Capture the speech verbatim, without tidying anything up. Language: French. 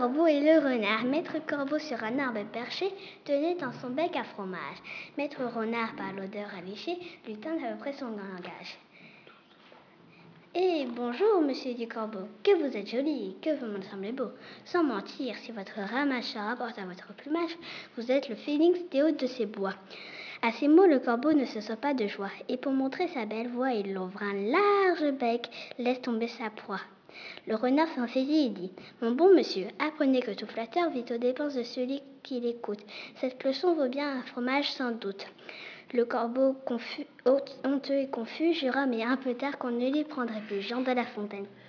Corbeau et le renard. Maître Corbeau sur un arbre perché tenait dans son bec à fromage. Maître Renard, par l'odeur alléchée, lui tint à peu près son langage. Eh, bonjour, monsieur du Corbeau, que vous êtes joli, que vous me semblez beau. Sans mentir, si votre ramacheur rapporte à votre plumage, vous êtes le phénix des hautes de ces bois. À ces mots, le corbeau ne se sent pas de joie, et pour montrer sa belle voix, il ouvre un large bec, laisse tomber sa proie. Le renard s'en saisit et dit « Mon bon monsieur, apprenez que tout flatteur vit aux dépenses de celui qui l'écoute. Cette leçon vaut bien un fromage sans doute. » Le corbeau, confus, honteux et confus, jura, mais un peu tard, qu'on ne l'y prendrait plus. Jean de La Fontaine.